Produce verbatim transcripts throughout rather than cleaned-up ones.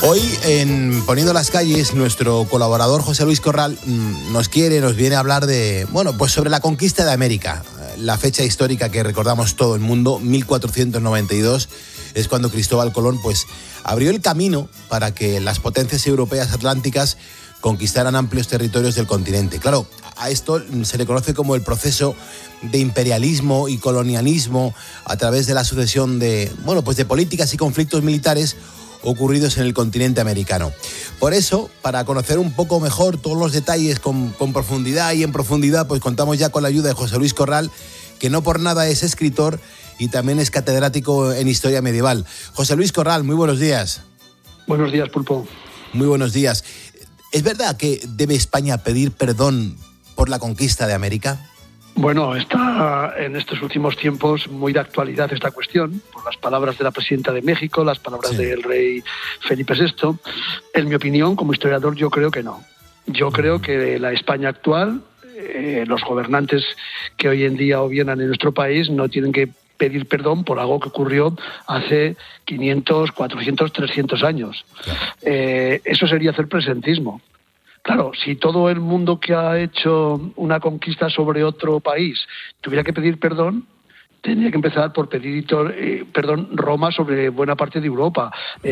Hoy, en Poniendo las Calles, nuestro colaborador José Luis Corral nos quiere, nos viene a hablar de, bueno, pues sobre la conquista de América. La fecha histórica que recordamos todo el mundo, mil cuatrocientos noventa y dos, es cuando Cristóbal Colón pues abrió el camino para que las potencias europeas atlánticas conquistaran amplios territorios del continente. Claro, a esto se le conoce como el proceso de imperialismo y colonialismo a través de la sucesión de, bueno, pues de políticas y conflictos militares ocurridos en el continente americano. Por eso, para conocer un poco mejor todos los detalles con, con profundidad y en profundidad, pues contamos ya con la ayuda de José Luis Corral, que no por nada es escritor y también es catedrático en historia medieval. José Luis Corral, muy buenos días. Buenos días, Pulpo. Muy buenos días. ¿Es verdad que debe España pedir perdón por la conquista de América? Bueno, está en estos últimos tiempos muy de actualidad esta cuestión, por las palabras de la presidenta de México, las palabras sí. del rey Felipe sexto. En mi opinión, como historiador, yo creo que no. Yo creo que la España actual, eh, los gobernantes que hoy en día gobiernan en nuestro país, no tienen que pedir perdón por algo que ocurrió hace quinientos, cuatrocientos, trescientos años. Claro. Eh, eso sería hacer presentismo. Claro, si todo el mundo que ha hecho una conquista sobre otro país tuviera que pedir perdón, tendría que empezar por pedir eh, perdón Roma sobre buena parte de Europa.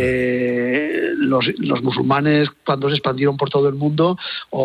Eh, los, los musulmanes cuando se expandieron por todo el mundo,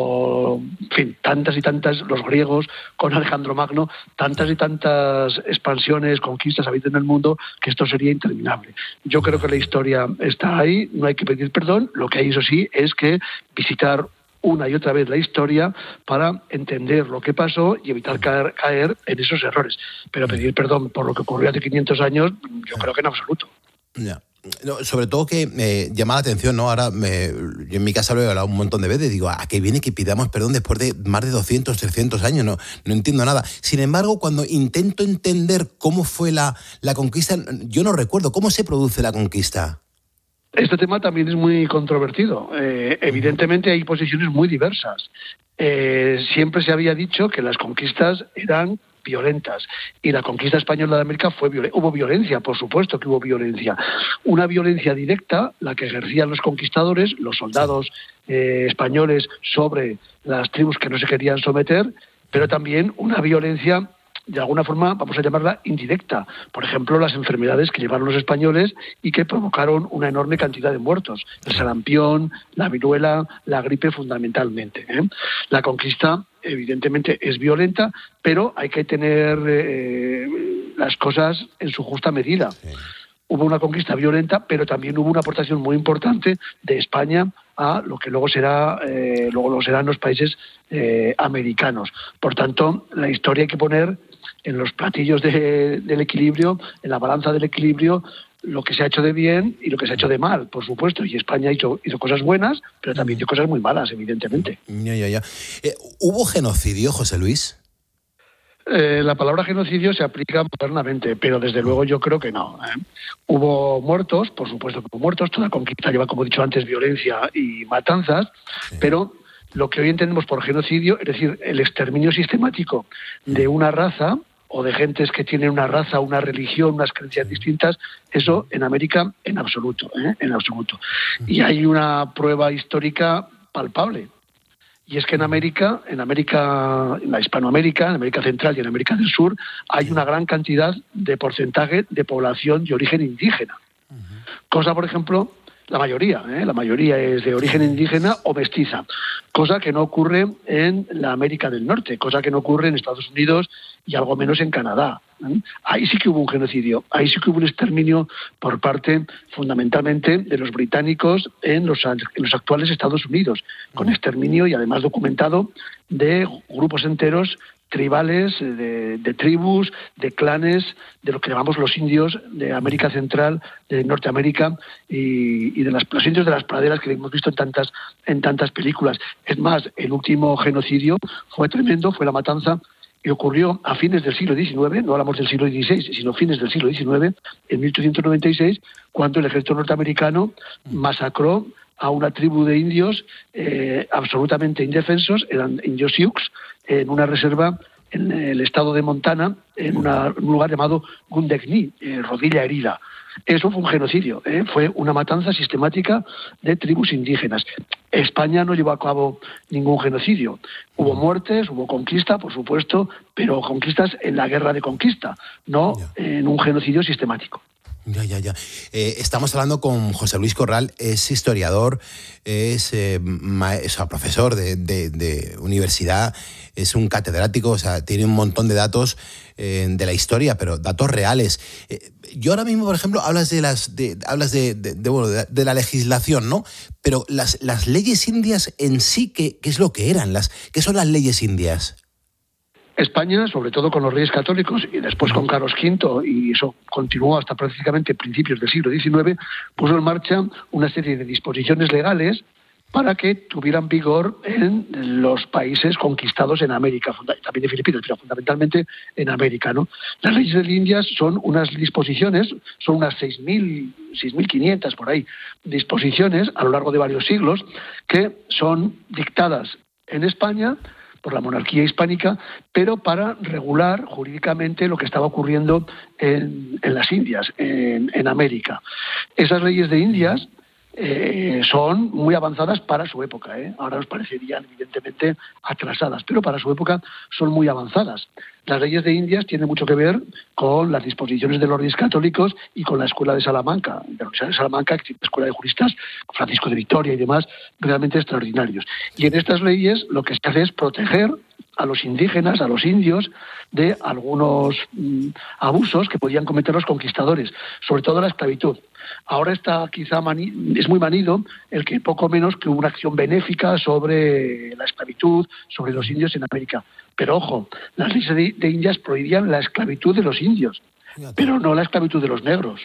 o en fin, tantas y tantas, los griegos con Alejandro Magno, tantas y tantas expansiones, conquistas habidas en el mundo, que esto sería interminable. Yo creo que la historia está ahí, no hay que pedir perdón, lo que hay, eso sí, es que visitar una y otra vez la historia para entender lo que pasó y evitar caer, caer en esos errores. Pero pedir perdón por lo que ocurrió hace quinientos años, yo creo que en absoluto. Ya. No, sobre todo que me llama la atención, ¿no? Ahora, me, yo en mi casa lo he hablado un montón de veces, digo, ¿a qué viene que pidamos perdón después de más de doscientos, trescientos años? No, no entiendo nada. Sin embargo, cuando intento entender cómo fue la, la conquista, yo no recuerdo, ¿cómo se produce la conquista? Este tema también es muy controvertido. Eh, evidentemente hay posiciones muy diversas. Eh, siempre se había dicho que las conquistas eran violentas y la conquista española de América fue violenta. Hubo violencia, por supuesto que hubo violencia. Una violencia directa, la que ejercían los conquistadores, los soldados eh, españoles sobre las tribus que no se querían someter, pero también una violencia de alguna forma, vamos a llamarla indirecta. Por ejemplo, las enfermedades que llevaron los españoles y que provocaron una enorme cantidad de muertos. El sarampión, la viruela, la gripe fundamentalmente. ¿eh? La conquista, evidentemente, es violenta, pero hay que tener eh, las cosas en su justa medida. Sí. Hubo una conquista violenta, pero también hubo una aportación muy importante de España a lo que luego será eh, luego lo serán los países eh, americanos. Por tanto, la historia hay que poner en los platillos de, del equilibrio, en la balanza del equilibrio, lo que se ha hecho de bien y lo que se ha hecho de mal, por supuesto. Y España hizo, hizo cosas buenas, pero también hizo cosas muy malas, evidentemente. Ya, ya, ya. Eh, ¿Hubo genocidio, José Luis? Eh, la palabra genocidio se aplica modernamente, pero desde luego yo creo que no. ¿eh? Hubo muertos, por supuesto que hubo muertos, toda conquista lleva, como he dicho antes, violencia y matanzas, sí. Pero lo que hoy entendemos por genocidio, es decir, el exterminio sistemático de una raza o de gentes que tienen una raza, una religión, unas creencias distintas, eso en América en absoluto, ¿eh? en absoluto. Y hay una prueba histórica palpable. Y es que en América, en América, en la Hispanoamérica, en América Central y en América del Sur, hay una gran cantidad de porcentaje de población de origen indígena. Cosa, por ejemplo, la mayoría, ¿eh? la mayoría es de origen indígena o mestiza. Cosa que no ocurre en la América del Norte, cosa que no ocurre en Estados Unidos y algo menos en Canadá. ¿eh? Ahí sí que hubo un genocidio, ahí sí que hubo un exterminio por parte, fundamentalmente, de los británicos en los, en los actuales Estados Unidos, con exterminio y además documentado de grupos enteros tribales, de, de tribus, de clanes, de lo que llamamos los indios de América Central, de Norteamérica y, y de las, los indios de las praderas que hemos visto en tantas, en tantas películas. Es más, el último genocidio fue tremendo, fue la matanza y ocurrió a fines del siglo diecinueve, no hablamos del siglo dieciséis, sino fines del siglo diecinueve, en mil ochocientos noventa y seis, cuando el ejército norteamericano masacró a una tribu de indios eh, absolutamente indefensos, eran indios Sioux, en una reserva en el estado de Montana, en, una, en un lugar llamado Gunde Kni, eh, rodilla herida. Eso fue un genocidio, ¿eh? Fue una matanza sistemática de tribus indígenas. España no llevó a cabo ningún genocidio. Hubo muertes, hubo conquista, por supuesto, pero conquistas en la guerra de conquista, no en un genocidio sistemático. Ya, ya, ya. Eh, estamos hablando con José Luis Corral, es historiador, es, eh, ma- es profesor de, de, de universidad, es un catedrático, o sea, tiene un montón de datos eh, de la historia, pero datos reales. Eh, yo ahora mismo, por ejemplo, hablas de las, de, hablas de, de, de, bueno, de, de la legislación, ¿no? Pero las, las leyes indias en sí, ¿qué, qué es lo que eran? Las, ¿qué son las leyes indias? España, sobre todo con los reyes católicos y después con Carlos quinto, y eso continuó hasta prácticamente principios del siglo diecinueve, puso en marcha una serie de disposiciones legales para que tuvieran vigor en los países conquistados en América, también en Filipinas, pero fundamentalmente en América, ¿no? Las leyes de Indias son unas disposiciones, son unas seis mil, seis mil quinientas por ahí, disposiciones a lo largo de varios siglos que son dictadas en España por la monarquía hispánica, pero para regular jurídicamente lo que estaba ocurriendo en, en las Indias, en, en América. Esas leyes de Indias eh, son muy avanzadas para su época, ¿eh? Ahora nos parecerían evidentemente atrasadas, pero para su época son muy avanzadas. Las leyes de Indias tienen mucho que ver con las disposiciones de los reyes católicos y con la Escuela de Salamanca, de la Universidad de Salamanca, que tiene una escuela de juristas, Francisco de Vitoria y demás, realmente extraordinarios. Y en estas leyes lo que se hace es proteger a los indígenas, a los indios, de algunos mm, abusos que podían cometer los conquistadores, sobre todo la esclavitud. Ahora está quizá mani- es muy manido el que poco menos que hubo una acción benéfica sobre la esclavitud, sobre los indios en América. Pero ojo, las leyes de, de Indias prohibían la esclavitud de los indios, pero no la esclavitud de los negros.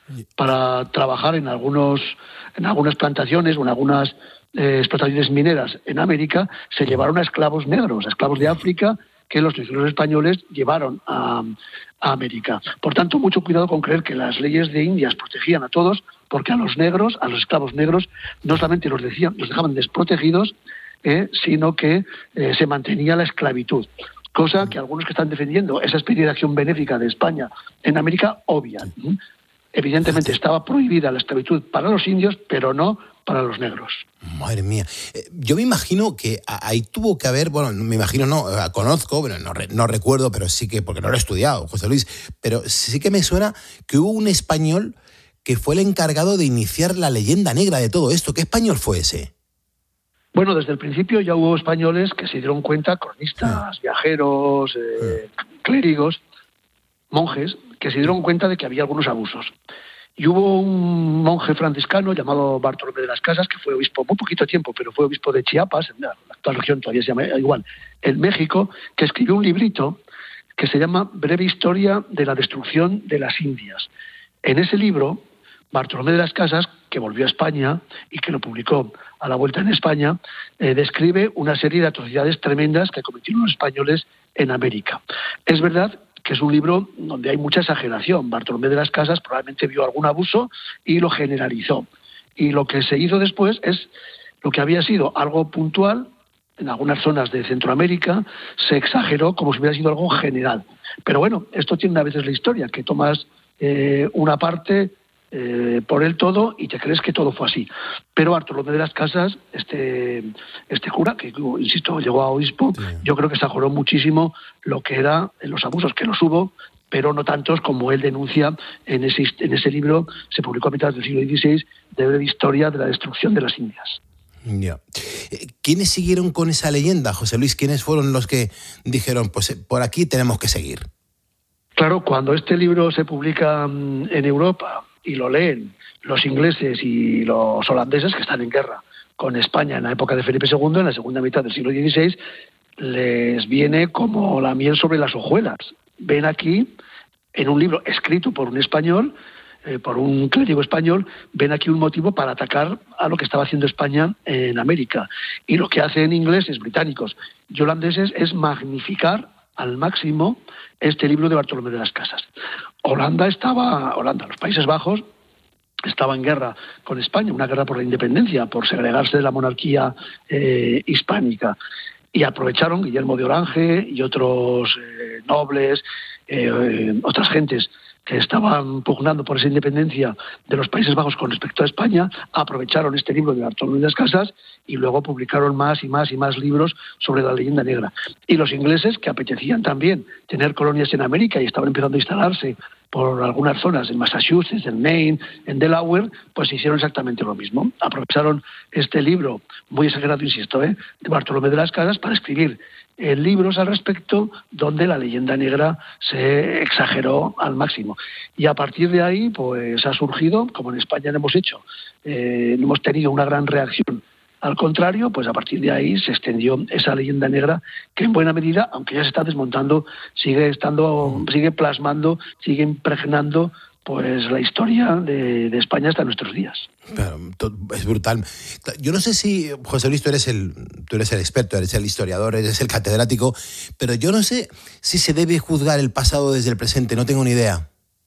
Para trabajar en algunos en algunas plantaciones o en algunas eh, explotaciones mineras en América se llevaron a esclavos negros, a esclavos de África, que los los españoles llevaron a, a América. Por tanto, mucho cuidado con creer que las leyes de Indias protegían a todos, porque a los negros, a los esclavos negros, no solamente los, decían, los dejaban desprotegidos, eh, sino que eh, se mantenía la esclavitud. Cosa que algunos que están defendiendo esa especie de acción benéfica de España en América obvian. ¿Mm? Evidentemente estaba prohibida la esclavitud para los indios, pero no para los negros. Madre mía. Eh, yo me imagino que ahí tuvo que haber, bueno, me imagino no, conozco, bueno, no, no recuerdo, pero sí que, porque no lo he estudiado, José Luis, pero sí que me suena que hubo un español que fue el encargado de iniciar la leyenda negra de todo esto. ¿Qué español fue ese? Bueno, desde el principio ya hubo españoles que se dieron cuenta, cronistas, viajeros, eh, clérigos, monjes, que se dieron cuenta de que había algunos abusos. Y hubo un monje franciscano llamado Bartolomé de las Casas, que fue obispo muy poquito tiempo, pero fue obispo de Chiapas, en la actual región todavía se llama igual, en México, que escribió un librito que se llama Breve Historia de la Destrucción de las Indias. En ese libro, Bartolomé de las Casas, que volvió a España y que lo publicó a la vuelta en España, eh, describe una serie de atrocidades tremendas que cometieron los españoles en América. Es verdad que es un libro donde hay mucha exageración. Bartolomé de las Casas probablemente vio algún abuso y lo generalizó. Y lo que se hizo después es lo que había sido algo puntual en algunas zonas de Centroamérica, se exageró como si hubiera sido algo general. Pero bueno, esto tiene a veces la historia, que tomas eh, una parte eh, por el todo y te crees que todo fue así. Pero Bartolomé de las Casas, este, este cura, que insisto, llegó a obispo, sí. Yo creo que exageró muchísimo lo que eran los abusos, que los hubo, pero no tantos como él denuncia en ese, en ese libro, se publicó a mitad del siglo dieciséis, de breve historia de la destrucción de las Indias. Yeah. ¿Quiénes siguieron con esa leyenda, José Luis? ¿Quiénes fueron los que dijeron, pues por aquí tenemos que seguir? Claro, cuando este libro se publica en Europa y lo leen los ingleses y los holandeses, que están en guerra con España en la época de Felipe segundo, en la segunda mitad del siglo dieciséis, les viene como la miel sobre las hojuelas. Ven aquí, en un libro escrito por un español, eh, por un clérigo español, ven aquí un motivo para atacar a lo que estaba haciendo España en América. Y lo que hacen ingleses, británicos y holandeses es magnificar al máximo este libro de Bartolomé de las Casas. Holanda estaba, Holanda, los Países Bajos, estaba en guerra con España, una guerra por la independencia, por segregarse de la monarquía eh, hispánica. Y aprovecharon Guillermo de Orange y otros eh, nobles, eh, otras gentes que estaban pugnando por esa independencia de los Países Bajos con respecto a España, aprovecharon este libro de Bartolomé de las Casas y luego publicaron más y más y más libros sobre la leyenda negra. Y los ingleses, que apetecían también tener colonias en América y estaban empezando a instalarse por algunas zonas, en Massachusetts, en Maine, en Delaware, pues hicieron exactamente lo mismo. Aprovecharon este libro, muy exagerado, insisto, ¿eh? de Bartolomé de las Casas, para escribir eh, libros al respecto donde la leyenda negra se exageró al máximo. Y a partir de ahí, pues ha surgido, como en España no hemos hecho, eh, no hemos tenido una gran reacción. Al contrario, pues a partir de ahí se extendió esa leyenda negra que en buena medida, aunque ya se está desmontando, sigue estando, sigue plasmando, sigue impregnando pues la historia de, de España hasta nuestros días. Pero, es brutal. Yo no sé si, José Luis, tú eres el, tú eres el experto, eres el historiador, eres el catedrático, pero yo no sé si se debe juzgar el pasado desde el presente, no tengo ni idea.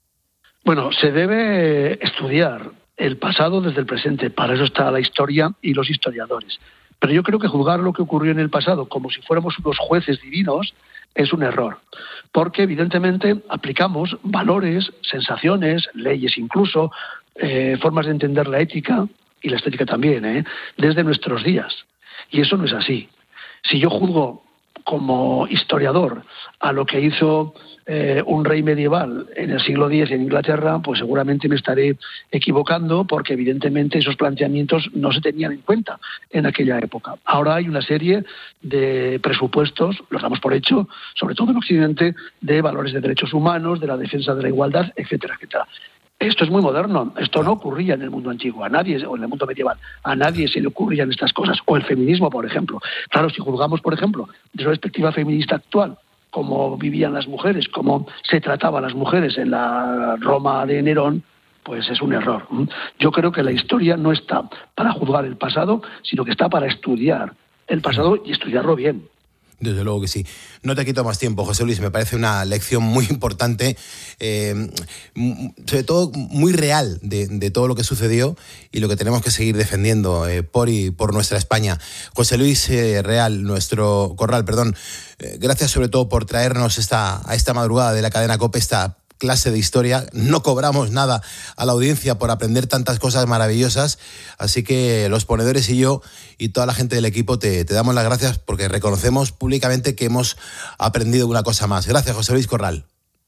Bueno, se debe estudiar el pasado desde el presente, para eso está la historia y los historiadores. Pero yo creo que juzgar lo que ocurrió en el pasado como si fuéramos unos jueces divinos es un error, porque evidentemente aplicamos valores, sensaciones, leyes incluso, eh, formas de entender la ética y la estética también, ¿eh? desde nuestros días. Y eso no es así. Si yo juzgo como historiador a lo que hizo eh, un rey medieval en el siglo diez en Inglaterra, pues seguramente me estaré equivocando, porque evidentemente esos planteamientos no se tenían en cuenta en aquella época. Ahora hay una serie de presupuestos, los damos por hecho, sobre todo en Occidente, de valores de derechos humanos, de la defensa de la igualdad, etcétera, etcétera. Esto es muy moderno, esto no ocurría en el mundo antiguo, a nadie, o en el mundo medieval, a nadie se le ocurrían estas cosas, o el feminismo, por ejemplo. Claro, si juzgamos, por ejemplo, desde una perspectiva feminista actual, cómo vivían las mujeres, cómo se trataban las mujeres en la Roma de Nerón, pues es un error. Yo creo que la historia no está para juzgar el pasado, sino que está para estudiar el pasado y estudiarlo bien. Desde luego que sí. No te quito más tiempo, José Luis. Me parece una lección muy importante, eh, sobre todo muy real de, de todo lo que sucedió y lo que tenemos que seguir defendiendo eh, por y por nuestra España. José Luis eh, Real, nuestro Corral, perdón. Eh, gracias sobre todo por traernos esta, a esta madrugada de la cadena COPE esta clase de historia. No cobramos nada a la audiencia por aprender tantas cosas maravillosas, así que los ponedores y yo y toda la gente del equipo te, te damos las gracias, porque reconocemos públicamente que hemos aprendido una cosa más. Gracias, José Luis Corral.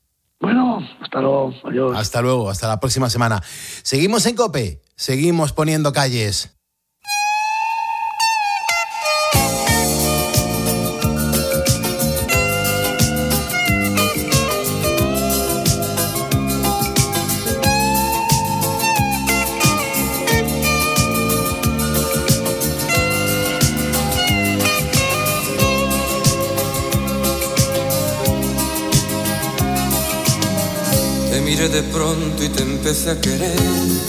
Bueno, hasta luego. Adiós. Hasta luego, hasta la próxima semana. Seguimos en COPE, seguimos poniendo calles. De pronto y te empecé a querer,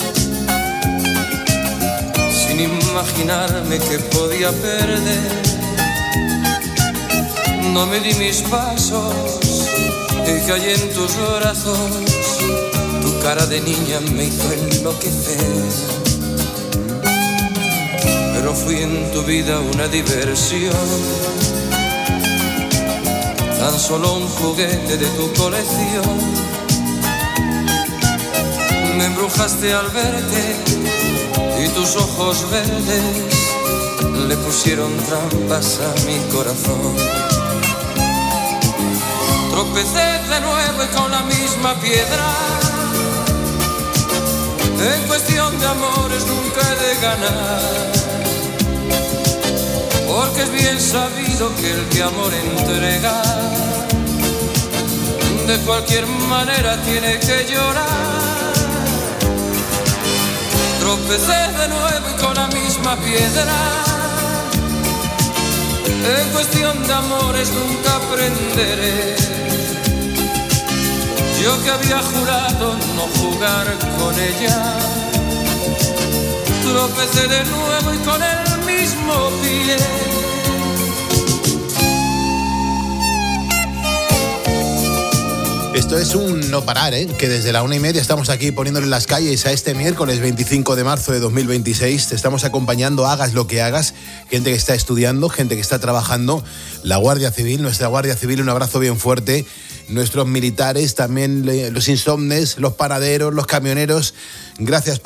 sin imaginarme que podía perder. No me di mis pasos y caí en tus brazos. Tu cara de niña me hizo enloquecer, pero fui en tu vida una diversión, tan solo un juguete de tu colección. Me embrujaste al verte y tus ojos verdes le pusieron trampas a mi corazón. Tropecé de nuevo y con la misma piedra. En cuestión de amores nunca he de ganar, porque es bien sabido que el que amor entrega de cualquier manera tiene que llorar. Tropecé de nuevo y con la misma piedra. En cuestión de amores nunca aprenderé. Yo que había jurado no jugar con ella. Tropecé de nuevo y con el mismo pie. Esto es un no parar, ¿eh? Que desde la una y media estamos aquí poniéndole las calles a este miércoles veinticinco de marzo de dos mil veintiséis. Te estamos acompañando, hagas lo que hagas. Gente que está estudiando, gente que está trabajando. La Guardia Civil, nuestra Guardia Civil, un abrazo bien fuerte. Nuestros militares, también los insomnes, los panaderos, los camioneros. Gracias por